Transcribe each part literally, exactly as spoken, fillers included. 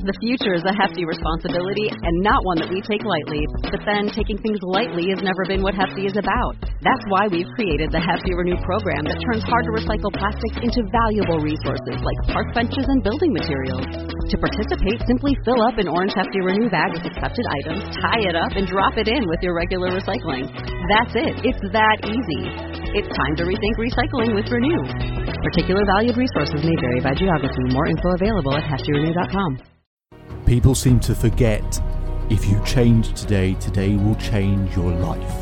The future is a hefty responsibility and not one that we take lightly. But then, taking things lightly has never been what Hefty is about. That's why we've created the Hefty Renew program that turns hard-to-recycle plastics into valuable resources like park benches and building materials. To participate, simply fill up an orange Hefty Renew bag with accepted items, tie it up, and drop it in with your regular recycling. That's it. It's that easy. It's time to rethink recycling with Renew. Particular valued resources may vary by geography. More info available at hefty renew dot com. People seem to forget, if you change today, today will change your life.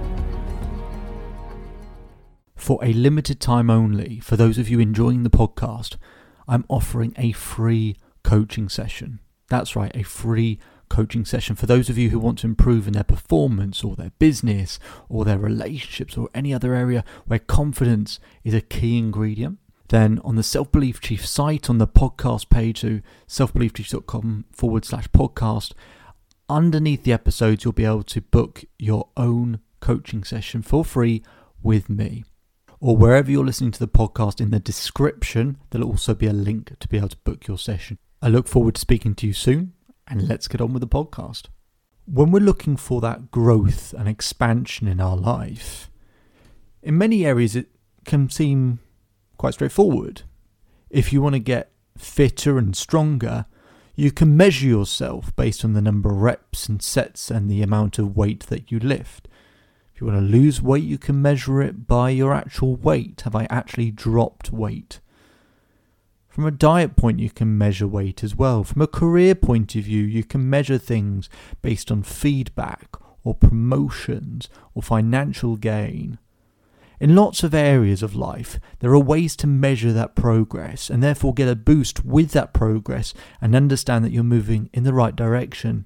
For a limited time only, for those of you enjoying the podcast, I'm offering a free coaching session. That's right, a free coaching session for those of you who want to improve in their performance or their business or their relationships or any other area where confidence is a key ingredient. Then on the Self Belief Chief site, on the podcast page, so selfbeliefchief.com forward slash podcast, underneath the episodes, you'll be able to book your own coaching session for free with me. Or wherever you're listening to the podcast, in the description, there'll also be a link to be able to book your session. I look forward to speaking to you soon, and let's get on with the podcast. When we're looking for that growth and expansion in our life, in many areas it can seem quite straightforward. If you want to get fitter and stronger, you can measure yourself based on the number of reps and sets and the amount of weight that you lift. If you want to lose weight, you can measure it by your actual weight. Have I actually dropped weight? From a diet point, you can measure weight as well. From a career point of view, you can measure things based on feedback or promotions or financial gain. In lots of areas of life, there are ways to measure that progress and therefore get a boost with that progress and understand that you're moving in the right direction.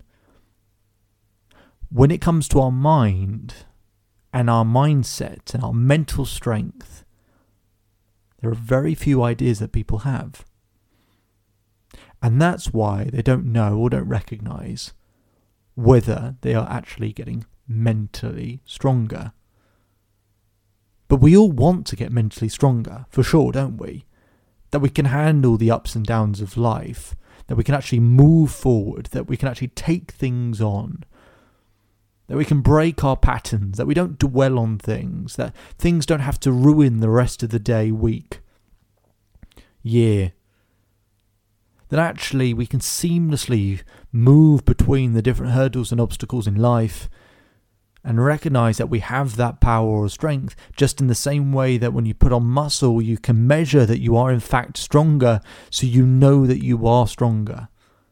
When it comes to our mind and our mindset and our mental strength, there are very few ideas that people have. And that's why they don't know or don't recognize whether they are actually getting mentally stronger. But we all want to get mentally stronger, for sure, don't we? That we can handle the ups and downs of life, that we can actually move forward, that we can actually take things on, that we can break our patterns, that we don't dwell on things, that things don't have to ruin the rest of the day, week, year. That actually we can seamlessly move between the different hurdles and obstacles in life and recognize that we have that power or strength, just in the same way that when you put on muscle, you can measure that you are in fact stronger, so you know that you are stronger.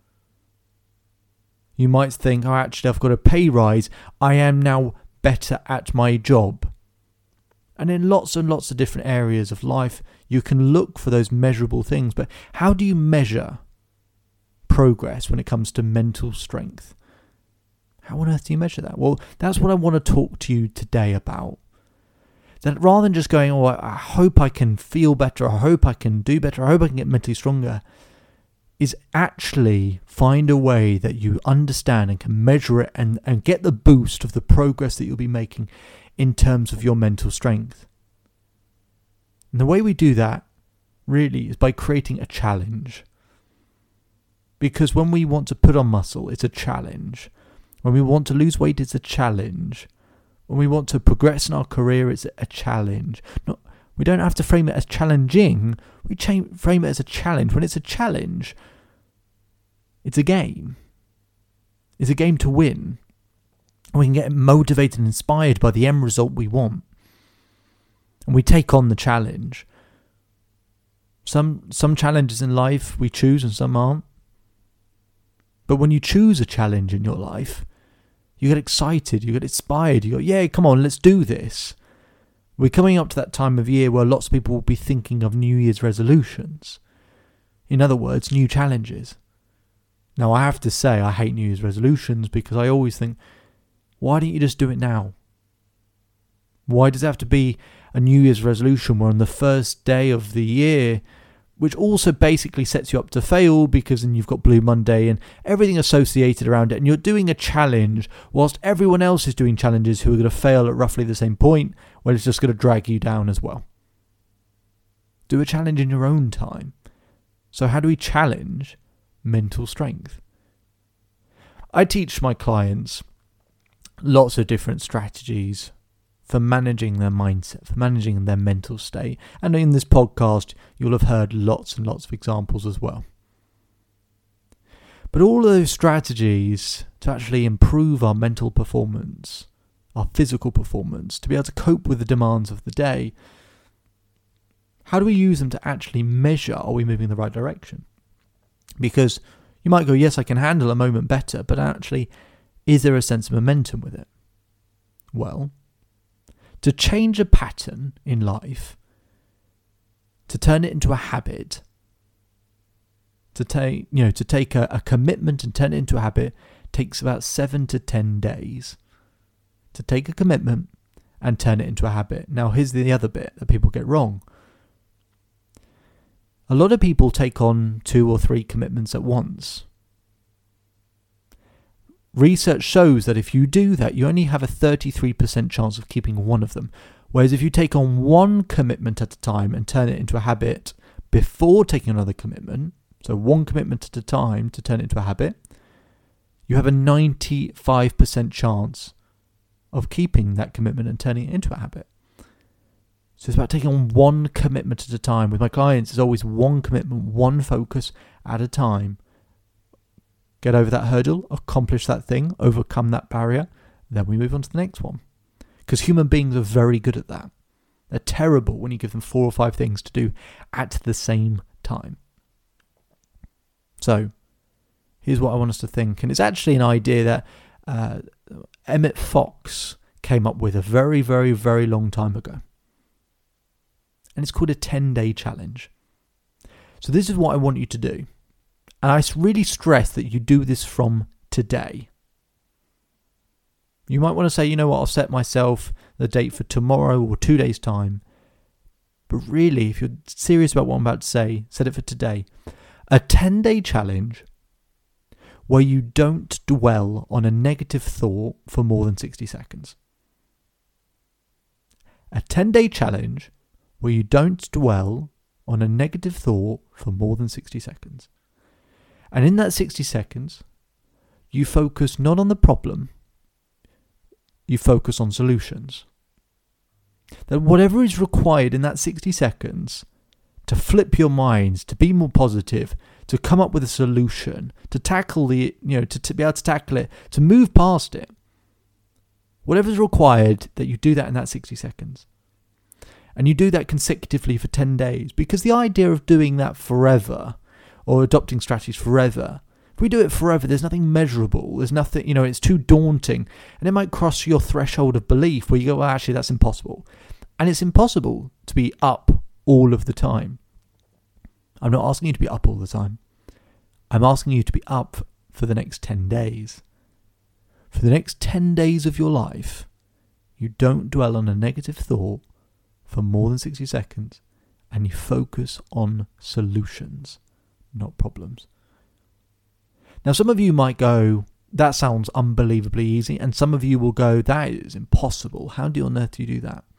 You might think, oh, actually, I've got a pay rise. I am now better at my job. And in lots and lots of different areas of life, you can look for those measurable things. But how do you measure progress when it comes to mental strength? How on earth do you measure that? Well, that's what I want to talk to you today about. That rather than just going, oh, I hope I can feel better, I hope I can do better, I hope I can get mentally stronger, is actually find a way that you understand and can measure it and, and get the boost of the progress that you'll be making in terms of your mental strength. And the way we do that really is by creating a challenge. Because when we want to put on muscle, it's a challenge. When we want to lose weight, it's a challenge. When we want to progress in our career, it's a challenge. Not, we don't have to frame it as challenging. We cha- frame it as a challenge. When it's a challenge, it's a game. It's a game to win. And we can get motivated and inspired by the end result we want. And we take on the challenge. Some some challenges in life we choose and some aren't. But when you choose a challenge in your life, you get excited, you get inspired, you go, yeah, come on, let's do this. We're coming up to that time of year where lots of people will be thinking of New Year's resolutions. In other words, new challenges. Now, I have to say, I hate New Year's resolutions because I always think, why don't you just do it now? Why does it have to be a New Year's resolution where on the first day of the year, which also basically sets you up to fail because then you've got Blue Monday and everything associated around it, and you're doing a challenge whilst everyone else is doing challenges who are going to fail at roughly the same point, well, it's just going to drag you down as well. Do a challenge in your own time. So how do we challenge mental strength. I teach my clients lots of different strategies for managing their mindset, for managing their mental state. And in this podcast, you'll have heard lots and lots of examples as well. But all of those strategies to actually improve our mental performance, our physical performance, to be able to cope with the demands of the day, how do we use them to actually measure, are we moving in the right direction? Because you might go, yes, I can handle a moment better, but actually, is there a sense of momentum with it? Well, to change a pattern in life, to turn it into a habit, to take, you know, to take a, a commitment and turn it into a habit takes about seven to ten days. To take a commitment and turn it into a habit. Now, here's the other bit that people get wrong. A lot of people take on two or three commitments at once. Research shows that if you do that, you only have a thirty-three percent chance of keeping one of them. Whereas if you take on one commitment at a time and turn it into a habit before taking another commitment, so one commitment at a time to turn it into a habit, you have a ninety-five percent chance of keeping that commitment and turning it into a habit. So it's about taking on one commitment at a time. With my clients, it's always one commitment, one focus at a time. Get over that hurdle, accomplish that thing, overcome that barrier, then we move on to the next one. Because human beings are very good at that. They're terrible when you give them four or five things to do at the same time. So, here's what I want us to think. And it's actually an idea that uh, Emmett Fox came up with a very, very, very long time ago. And it's called a ten-day challenge. So this is what I want you to do. And I really stress that you do this from today. You might want to say, you know what, I'll set myself the date for tomorrow or two days' time. But really, if you're serious about what I'm about to say, set it for today. A ten-day challenge where you don't dwell on a negative thought for more than sixty seconds. A ten-day challenge where you don't dwell on a negative thought for more than sixty seconds. And in that sixty seconds, you focus not on the problem, you focus on solutions. That whatever is required in that sixty seconds to flip your minds, to be more positive, to come up with a solution, to tackle the, you know, to, to be able to tackle it, to move past it. Whatever is required, that you do that in that sixty seconds. And you do that consecutively for ten days. Because the idea of doing that forever, or adopting strategies forever, if we do it forever, there's nothing measurable. There's nothing, you know, it's too daunting. And it might cross your threshold of belief where you go, well, actually, that's impossible. And it's impossible to be up all of the time. I'm not asking you to be up all the time. I'm asking you to be up for the next ten days. For the next ten days of your life, you don't dwell on a negative thought for more than sixty seconds, and you focus on solutions, not problems. Now, some of you might go, that sounds unbelievably easy, and some of you will go, that is impossible. How do you on earth do you do that?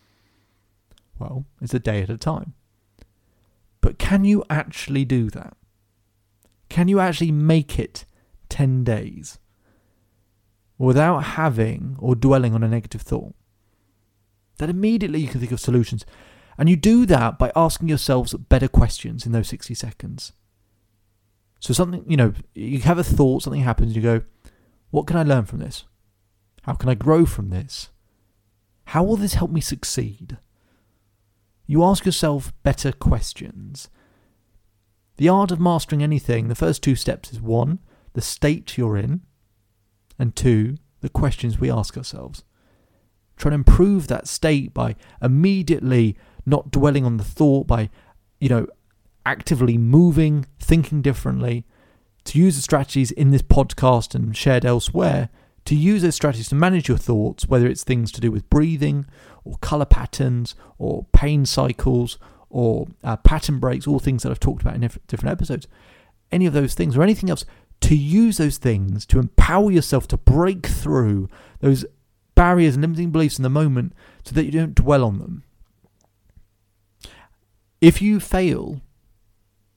Well, it's a day at a time. But can you actually do that? Can you actually make it ten days without having or dwelling on a negative thought? That immediately you can think of solutions. And you do that by asking yourselves better questions in those sixty seconds. So something, you know, you have a thought, something happens, you go, what can I learn from this? How can I grow from this? How will this help me succeed? You ask yourself better questions. The art of mastering anything, the first two steps is one, the state you're in, and two, the questions we ask ourselves. Try to improve that state by immediately not dwelling on the thought, by, you know, actively moving, thinking differently, to use the strategies in this podcast and shared elsewhere, to use those strategies to manage your thoughts, whether it's things to do with breathing or colour patterns or pain cycles or uh, pattern breaks, all things that I've talked about in different episodes, any of those things or anything else, to use those things to empower yourself to break through those barriers and limiting beliefs in the moment so that you don't dwell on them. If you fail,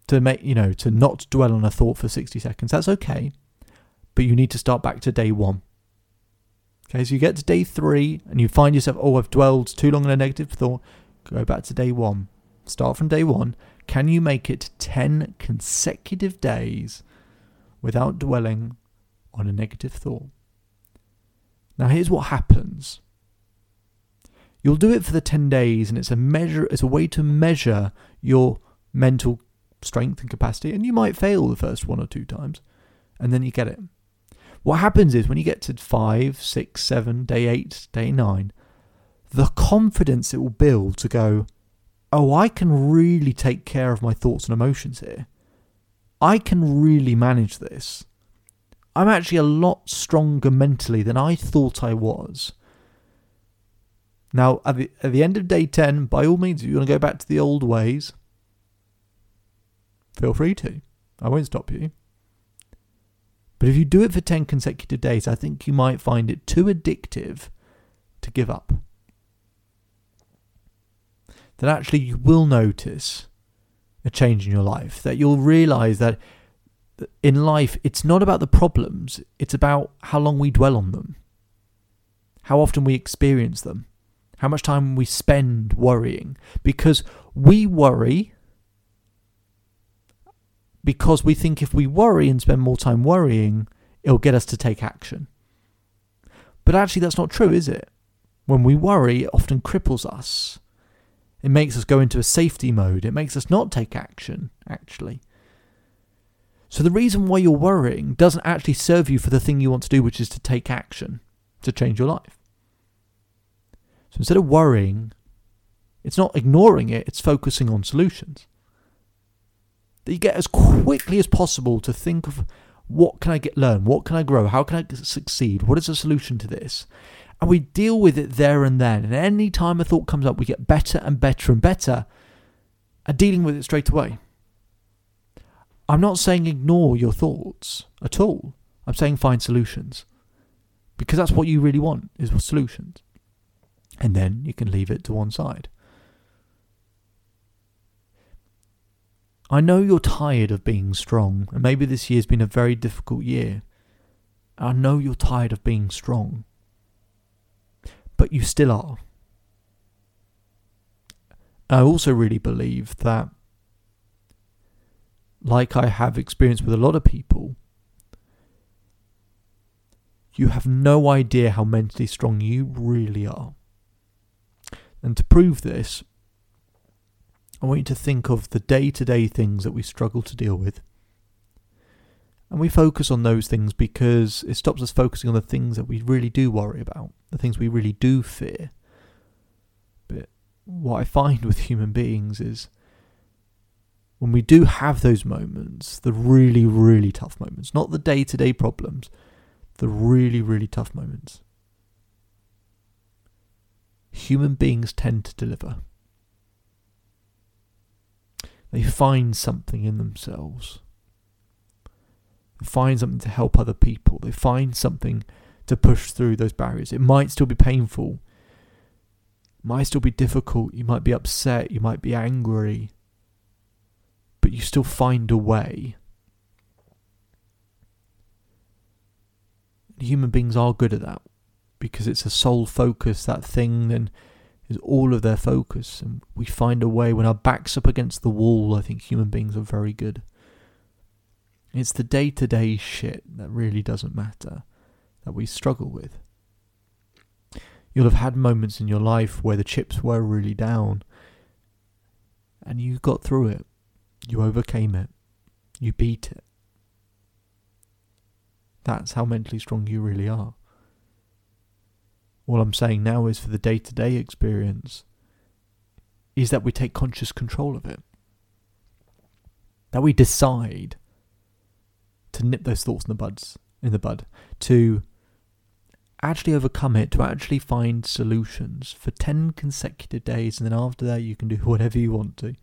to make, you know, to not dwell on a thought for sixty seconds. That's okay. But you need to start back to day one. Okay, so you get to day three and you find yourself, oh, I've dwelled too long on a negative thought. Go back to day one. Start from day one. Can you make it ten consecutive days without dwelling on a negative thought? Now, here's what happens. You'll do it for the ten days, and it's a measure. It's a way to measure your mental strength and capacity. And you might fail the first one or two times, and then you get it. What happens is when you get to five, six, seven, day eight, day nine, the confidence it will build to go, oh, I can really take care of my thoughts and emotions here. I can really manage this. I'm actually a lot stronger mentally than I thought I was. Now, at the, at the end of day ten, by all means, if you want to go back to the old ways, feel free to. I won't stop you. But if you do it for ten consecutive days, I think you might find it too addictive to give up. That actually you will notice a change in your life. That you'll realise that in life, it's not about the problems. It's about how long we dwell on them. How often we experience them. How much time we spend worrying. Because we worry because we think if we worry and spend more time worrying, it'll get us to take action. But actually that's not true, is it? When we worry, it often cripples us. It makes us go into a safety mode. It makes us not take action, actually. So the reason why you're worrying doesn't actually serve you for the thing you want to do, which is to take action, to change your life. So instead of worrying, it's not ignoring it, it's focusing on solutions. That you get as quickly as possible to think of what can I get learn, what can I grow, how can I succeed, what is the solution to this? And we deal with it there and then. And any time a thought comes up, we get better and better and better at dealing with it straight away. I'm not saying ignore your thoughts at all. I'm saying find solutions. Because that's what you really want, is solutions. And then you can leave it to one side. I know you're tired of being strong, and maybe this year's been a very difficult year. I know you're tired of being strong. But you still are. I also really believe that, like I have experienced with a lot of people, you have no idea how mentally strong you really are. And to prove this, I want you to think of the day-to-day things that we struggle to deal with. And we focus on those things because it stops us focusing on the things that we really do worry about, the things we really do fear. But what I find with human beings is when we do have those moments, the really, really tough moments, not the day-to-day problems, the really, really tough moments, human beings tend to deliver. They find something in themselves. They find something to help other people. They find something to push through those barriers. It might still be painful. It might still be difficult. You might be upset. You might be angry. But you still find a way. Human beings are good at that because it's a sole focus. That thing then is all of their focus, and we find a way. When our back's up against the wall, I think human beings are very good. It's the day-to-day shit that really doesn't matter, that we struggle with. You'll have had moments in your life where the chips were really down, and you got through it. You overcame it. You beat it. That's how mentally strong you really are. All I'm saying now is for the day-to-day experience is that we take conscious control of it. That we decide to nip those thoughts in the buds, in the bud, to actually overcome it, to actually find solutions for ten consecutive days, and then after that you can do whatever you want to.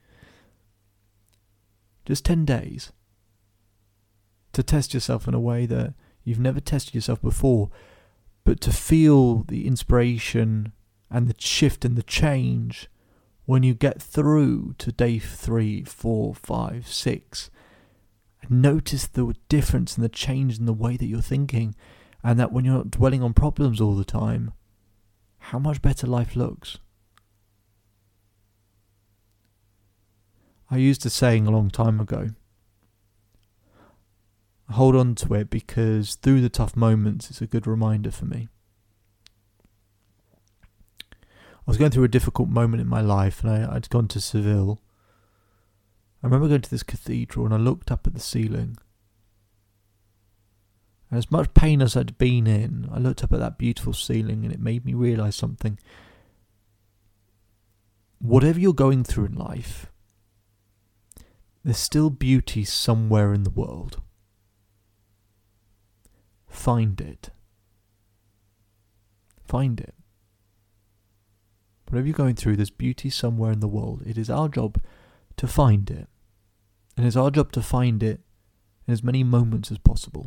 Just ten days. To test yourself in a way that you've never tested yourself before, but to feel the inspiration and the shift and the change when you get through to day three, four, five, six, notice the difference and the change in the way that you're thinking, and that when you're not dwelling on problems all the time, how much better life looks. I used a saying a long time ago. I hold on to it because through the tough moments, it's a good reminder for me. I was going through a difficult moment in my life, and I, I'd gone to Seville. I remember going to this cathedral, and I looked up at the ceiling. And as much pain as I'd been in, I looked up at that beautiful ceiling, and it made me realise something. Whatever you're going through in life, there's still beauty somewhere in the world. Find it. Find it. Whatever you're going through, there's beauty somewhere in the world. It is our job to find it. And it's our job to find it in as many moments as possible.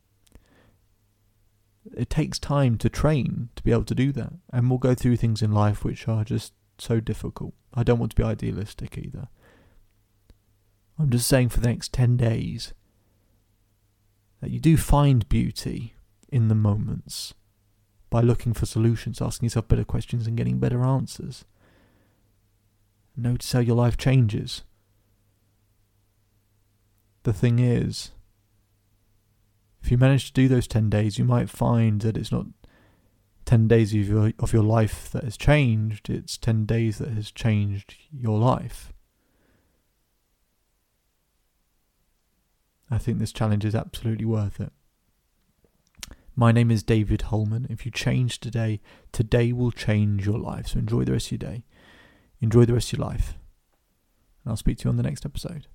It takes time to train to be able to do that. And we'll go through things in life which are just so difficult. I don't want to be idealistic either. I'm just saying for the next ten days that you do find beauty in the moments by looking for solutions, asking yourself better questions and getting better answers. Notice how your life changes. The thing is, if you manage to do those ten days, you might find that it's not ten days of your, of your life that has changed, it's ten days that has changed your life. I think this challenge is absolutely worth it. My name is David Holman. If you change today, today will change your life. So enjoy the rest of your day. Enjoy the rest of your life. And I'll speak to you on the next episode.